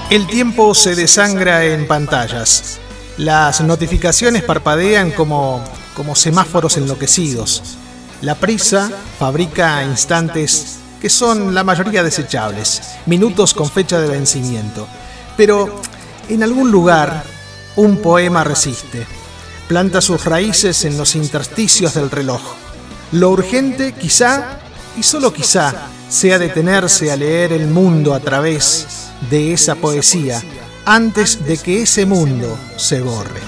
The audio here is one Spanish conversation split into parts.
El tiempo se desangra en pantallas. Las notificaciones parpadean como semáforos enloquecidos. La prisa fabrica instantes que son la mayoría desechables, minutos con fecha de vencimiento. Pero en algún lugar un poema resiste. Planta sus raíces en los intersticios del reloj. Lo urgente, quizá, y solo quizá, sea detenerse a leer el mundo a través de esa poesía, antes de que ese mundo se borre.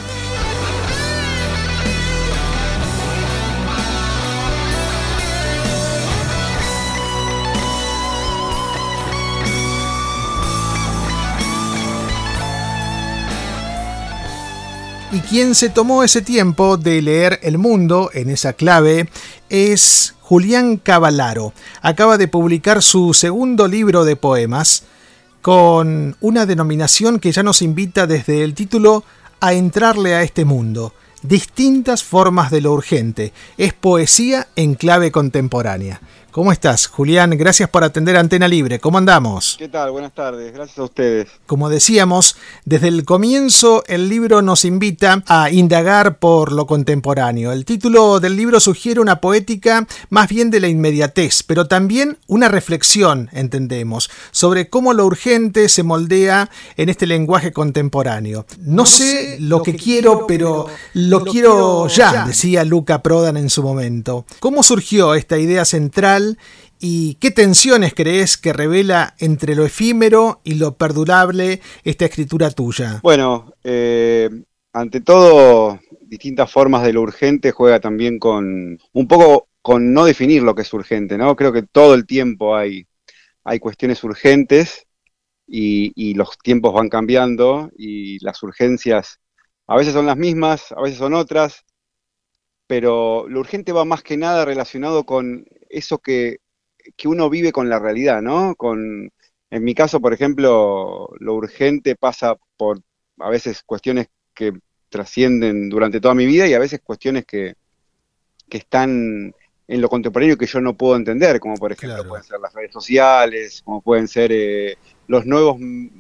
Y quien se tomó ese tiempo de leer el mundo en esa clave es Julián Cavallaro. Acaba de publicar su segundo libro de poemas con una denominación que ya nos invita desde el título a entrarle a este mundo. Distintas formas de lo urgente. Es poesía en clave contemporánea. ¿Cómo estás, Julián? Gracias por atender Antena Libre. ¿Cómo andamos? ¿Qué tal? Buenas tardes. Gracias a ustedes. Como decíamos, desde el comienzo el libro nos invita a indagar por lo contemporáneo. El título del libro sugiere una poética más bien de la inmediatez, pero también una reflexión, entendemos, sobre cómo lo urgente se moldea en este lenguaje contemporáneo. No sé lo que quiero, pero lo quiero ya, decía Luca Prodan en su momento. ¿Cómo surgió esta idea central? ¿Y qué tensiones crees que revela entre lo efímero y lo perdurable esta escritura tuya? Bueno, ante todo, distintas formas de lo urgente juega también con un poco con no definir lo que es urgente, ¿no? Creo que todo el tiempo hay cuestiones urgentes y los tiempos van cambiando y las urgencias a veces son las mismas, a veces son otras, pero lo urgente va más que nada relacionado con eso que uno vive con la realidad, ¿no? En mi caso, por ejemplo, lo urgente pasa por a veces cuestiones que trascienden durante toda mi vida y a veces cuestiones que están en lo contemporáneo que yo no puedo entender, como por ejemplo pueden ser las redes sociales, como pueden ser los nuevos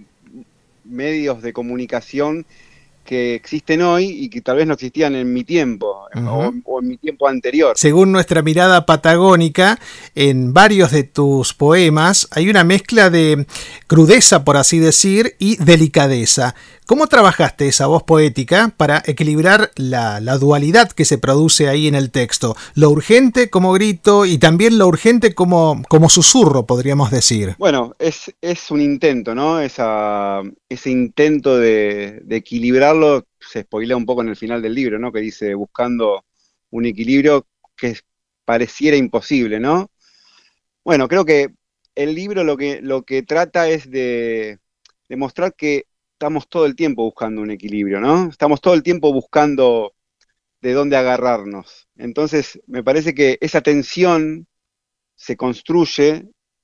medios de comunicación que existen hoy y que tal vez no existían en mi tiempo, o en mi tiempo anterior. Según nuestra mirada patagónica, en varios de tus poemas hay una mezcla de crudeza, por así decir, y delicadeza. ¿Cómo trabajaste esa voz poética para equilibrar la dualidad que se produce ahí en el texto? Lo urgente como grito y también lo urgente como susurro, podríamos decir. Bueno, es un intento, ¿no? Ese intento de equilibrarlo se spoilea un poco en el final del libro, ¿no? Que dice, buscando un equilibrio que pareciera imposible, ¿no? Bueno, creo que el libro lo que trata es de demostrar que estamos todo el tiempo buscando un equilibrio, ¿no? Estamos todo el tiempo buscando de dónde agarrarnos. Entonces, me parece que esa tensión se construye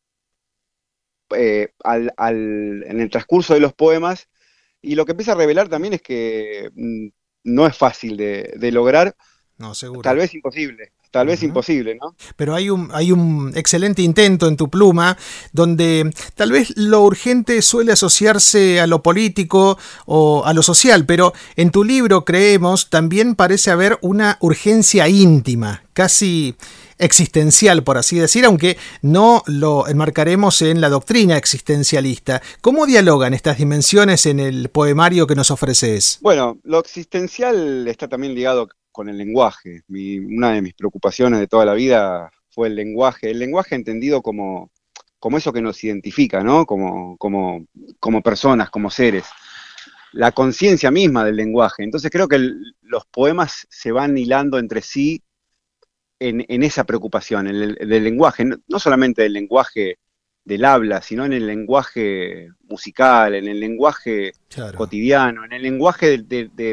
en el transcurso de los poemas, y lo que empieza a revelar también es que no es fácil de lograr, no, seguro. Tal vez imposible, ¿no? Pero hay un excelente intento en tu pluma, donde tal vez lo urgente suele asociarse a lo político o a lo social, pero en tu libro, creemos, también parece haber una urgencia íntima, casi existencial, por así decir, aunque no lo enmarcaremos en la doctrina existencialista. ¿Cómo dialogan estas dimensiones en el poemario que nos ofreces? Bueno, lo existencial está también ligado con el lenguaje. Una de mis preocupaciones de toda la vida fue el lenguaje entendido como eso que nos identifica, ¿no? Como personas, como seres. La conciencia misma del lenguaje. Entonces creo que los poemas se van hilando entre sí en esa preocupación, del lenguaje, no solamente del lenguaje del habla, sino en el lenguaje musical, en el lenguaje cotidiano, en el lenguaje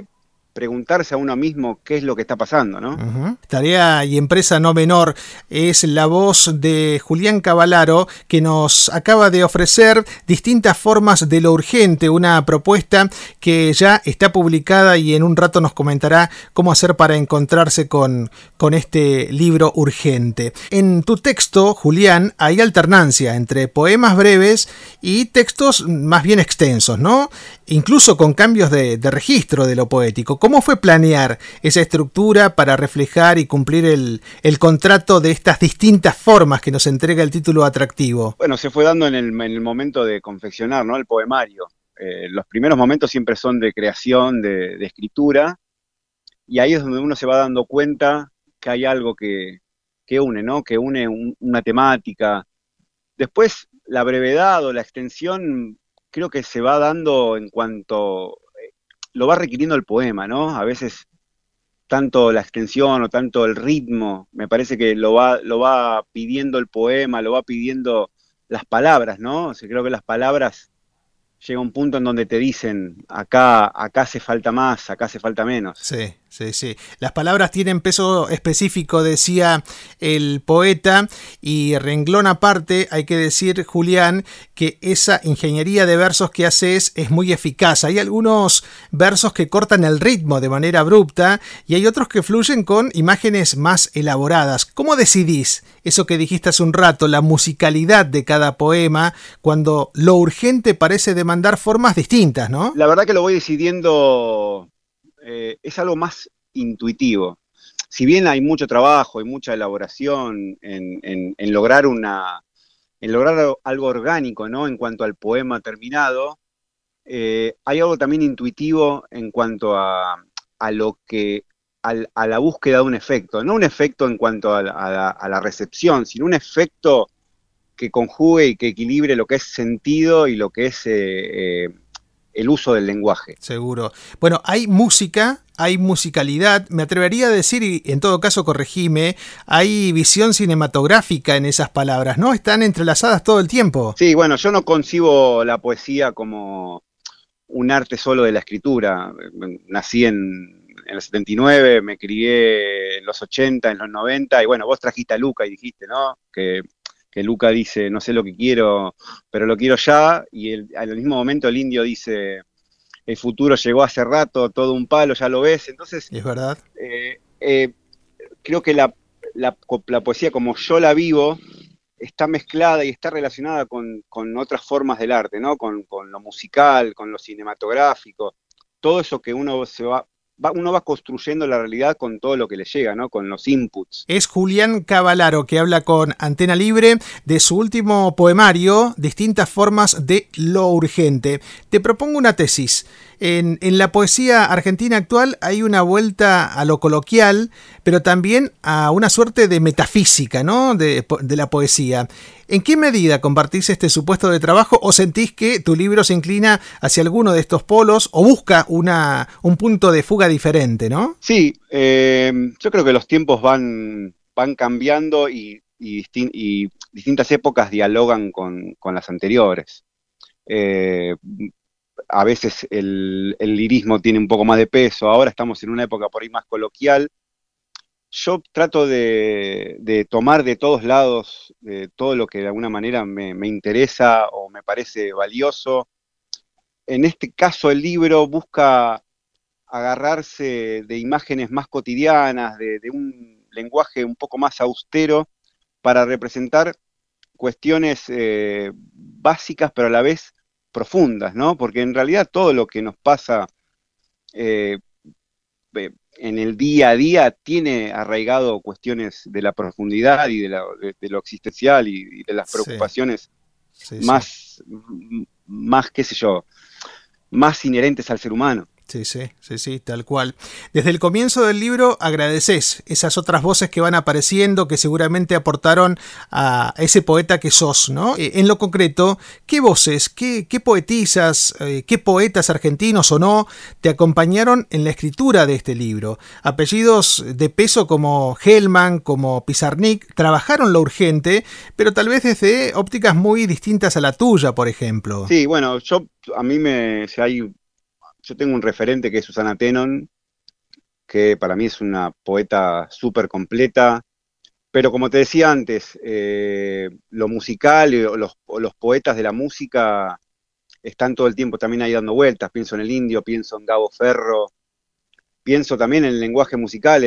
preguntarse a uno mismo qué es lo que está pasando, ¿no? Ujú. Tarea y empresa no menor es la voz de Julián Cavallaro, que nos acaba de ofrecer distintas formas de lo urgente, una propuesta que ya está publicada y en un rato nos comentará cómo hacer para encontrarse con este libro urgente. En tu texto, Julián, hay alternancia entre poemas breves y textos más bien extensos, ¿no? Incluso con cambios de registro de lo poético. ¿Cómo fue planear esa estructura para reflejar y cumplir el contrato de estas distintas formas que nos entrega el título atractivo? Bueno, se fue dando en el momento de confeccionar, ¿no? El poemario. Los primeros momentos siempre son de creación, de escritura, y ahí es donde uno se va dando cuenta que hay algo que une, ¿no? Que une una temática. Después, la brevedad o la extensión creo que se va dando en cuanto lo va requiriendo el poema, ¿no? A veces tanto la extensión o tanto el ritmo, me parece que lo va pidiendo el poema, lo va pidiendo las palabras, ¿no? O sea, creo que las palabras llega un punto en donde te dicen, acá hace falta más, acá hace falta menos. Sí, sí, sí. Las palabras tienen peso específico, decía el poeta, y renglón aparte, hay que decir, Julián, que esa ingeniería de versos que haces es muy eficaz. Hay algunos versos que cortan el ritmo de manera abrupta y hay otros que fluyen con imágenes más elaboradas. ¿Cómo decidís eso que dijiste hace un rato, la musicalidad de cada poema, cuando lo urgente parece demandar formas distintas, ¿no? La verdad que lo voy decidiendo, es algo más intuitivo. Si bien hay mucho trabajo y mucha elaboración en lograr en lograr algo orgánico, ¿no? En cuanto al poema terminado, hay algo también intuitivo en cuanto a lo que a la búsqueda de un efecto, no un efecto en cuanto a la recepción, sino un efecto que conjugue y que equilibre lo que es sentido y lo que es el uso del lenguaje. Seguro. Bueno, hay música, hay musicalidad, me atrevería a decir, y en todo caso corregime, hay visión cinematográfica en esas palabras, ¿no? Están entrelazadas todo el tiempo. Sí, bueno, yo no concibo la poesía como un arte solo de la escritura. Nací en el 79, me crié en los 80, en los 90, y bueno, vos trajiste a Luca y dijiste, ¿no? Que Luca dice, no sé lo que quiero, pero lo quiero ya, y al mismo momento el indio dice, el futuro llegó hace rato, todo un palo, ya lo ves. Entonces, Es verdad. creo que la poesía como yo la vivo está mezclada y está relacionada con otras formas del arte, ¿no? Con lo musical, con lo cinematográfico, todo eso que uno va construyendo la realidad con todo lo que le llega, ¿no? Con los inputs. Es Julián Cavallaro que habla con Antena Libre de su último poemario, Distintas formas de lo urgente. Te propongo una tesis. En la poesía argentina actual hay una vuelta a lo coloquial, pero también a una suerte de metafísica, ¿no? de la poesía. ¿En qué medida compartís este supuesto de trabajo o sentís que tu libro se inclina hacia alguno de estos polos o busca un punto de fuga diferente, ¿no? Sí, yo creo que los tiempos van cambiando y distintas épocas dialogan con las anteriores. A veces el lirismo tiene un poco más de peso, ahora estamos en una época por ahí más coloquial. Yo trato de tomar de todos lados todo lo que de alguna manera me interesa o me parece valioso. En este caso el libro busca agarrarse de imágenes más cotidianas, de un lenguaje un poco más austero para representar cuestiones básicas pero a la vez profundas, ¿no? Porque en realidad todo lo que nos pasa eh, en el día a día tiene arraigado cuestiones de la profundidad y de lo existencial y de las preocupaciones Sí, más, más, qué sé yo, más inherentes al ser humano. Sí, tal cual. Desde el comienzo del libro agradeces esas otras voces que van apareciendo, que seguramente aportaron a ese poeta que sos, ¿no? En lo concreto, ¿qué voces, qué poetisas, qué poetas argentinos o no te acompañaron en la escritura de este libro? Apellidos de peso como Hellman, como Pizarnik, trabajaron lo urgente, pero tal vez desde ópticas muy distintas a la tuya, por ejemplo. Sí, bueno, yo tengo un referente que es Susana Tenon, que para mí es una poeta súper completa. Pero como te decía antes, lo musical, los poetas de la música están todo el tiempo también ahí dando vueltas. Pienso en el Indio, pienso en Gabo Ferro, pienso también en el lenguaje musical,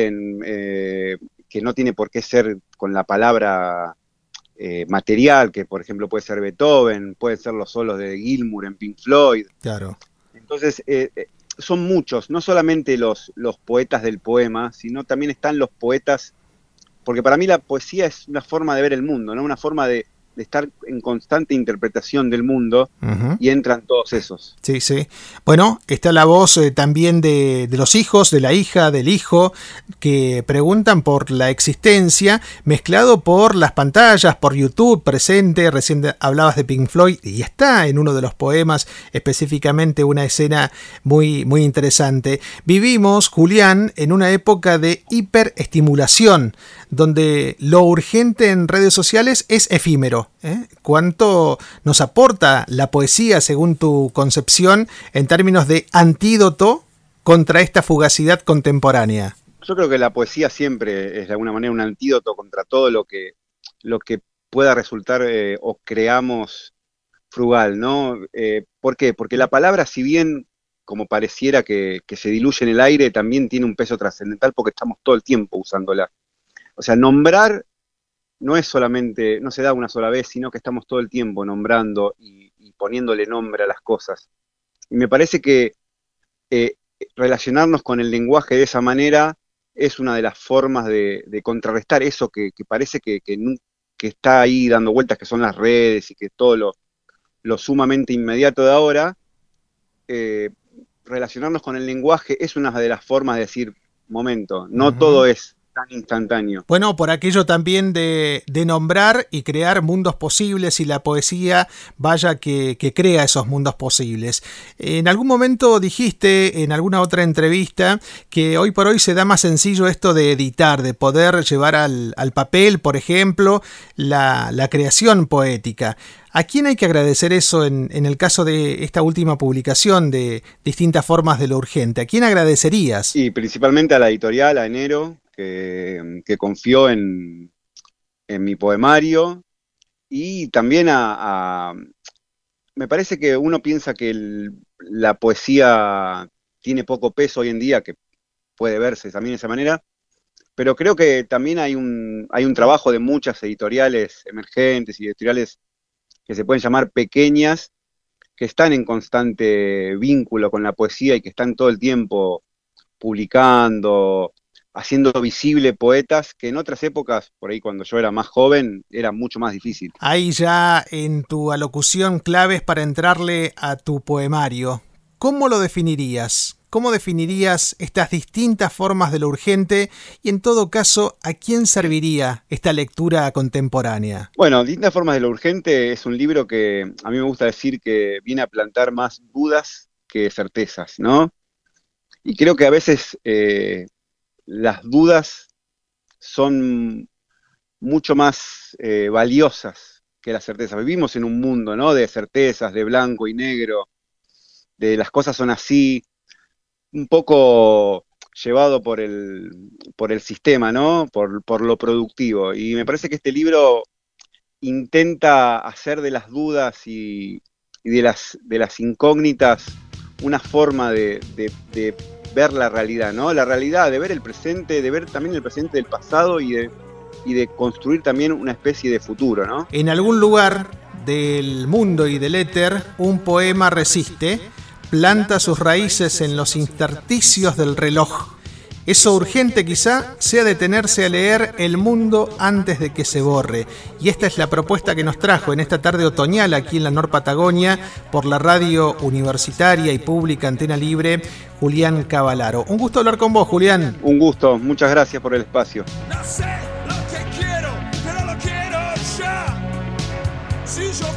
que no tiene por qué ser con la palabra material, que por ejemplo puede ser Beethoven, pueden ser los solos de Gilmour en Pink Floyd. Claro. Entonces, son muchos, no solamente los poetas del poema, sino también están los poetas, porque para mí la poesía es una forma de ver el mundo, ¿no? Una forma de estar en constante interpretación del mundo, y entran todos esos. Sí, sí. Bueno, está la voz también de los hijos, de la hija, del hijo, que preguntan por la existencia, mezclado por las pantallas, por YouTube presente. Recién hablabas de Pink Floyd y está en uno de los poemas específicamente una escena muy, muy interesante. Vivimos, Julián, en una época de hiperestimulación, donde lo urgente en redes sociales es efímero. ¿Cuánto nos aporta la poesía, según tu concepción, en términos de antídoto contra esta fugacidad contemporánea? Yo creo que la poesía siempre es de alguna manera un antídoto contra todo lo que pueda resultar o creamos frugal, ¿no? ¿Por qué? Porque la palabra, si bien como pareciera que se diluye en el aire, también tiene un peso trascendental porque estamos todo el tiempo usándola. O sea, nombrar no es solamente, no se da una sola vez, sino que estamos todo el tiempo nombrando y poniéndole nombre a las cosas. Y me parece que relacionarnos con el lenguaje de esa manera es una de las formas de contrarrestar eso que parece que está ahí dando vueltas, que son las redes y que todo lo sumamente inmediato de ahora. Relacionarnos con el lenguaje es una de las formas de decir, momento, no todo es tan instantáneo. Bueno, por aquello también de nombrar y crear mundos posibles, y la poesía, vaya que crea esos mundos posibles. En algún momento dijiste, en alguna otra entrevista, que hoy por hoy se da más sencillo esto de editar, de poder llevar al papel, por ejemplo, la creación poética. ¿A quién hay que agradecer eso en el caso de esta última publicación de Distintas Formas de lo Urgente? ¿A quién agradecerías? Y principalmente a la editorial, a Enero, que confió en mi poemario, y también me parece que uno piensa que la poesía tiene poco peso hoy en día, que puede verse también de esa manera, pero creo que también hay un trabajo de muchas editoriales emergentes y editoriales que se pueden llamar pequeñas, que están en constante vínculo con la poesía y que están todo el tiempo publicando, haciendo visible poetas que en otras épocas, por ahí cuando yo era más joven, era mucho más difícil. Hay ya en tu alocución claves para entrarle a tu poemario. ¿Cómo lo definirías? ¿Cómo definirías estas distintas formas de lo urgente? Y en todo caso, ¿a quién serviría esta lectura contemporánea? Bueno, Distintas Formas de lo Urgente es un libro que a mí me gusta decir que viene a plantar más dudas que certezas, ¿no? Y creo que a veces las dudas son mucho más valiosas que las certezas. Vivimos en un mundo, ¿no?, de certezas, de blanco y negro, de las cosas son así, un poco llevado por el sistema, ¿no?, por lo productivo. Y me parece que este libro intenta hacer de las dudas y de las incógnitas una forma de ver la realidad, ¿no? La realidad, de ver el presente, de ver también el presente del pasado y de construir también una especie de futuro, ¿no? En algún lugar del mundo y del éter, un poema resiste, planta sus raíces en los intersticios del reloj. Eso urgente quizá sea detenerse a leer el mundo antes de que se borre. Y esta es la propuesta que nos trajo en esta tarde otoñal aquí en la Nor Patagonia por la radio universitaria y pública Antena Libre, Julián Cavallaro. Un gusto hablar con vos, Julián. Un gusto, muchas gracias por el espacio. No sé lo que quiero, pero lo quiero ya. Si yo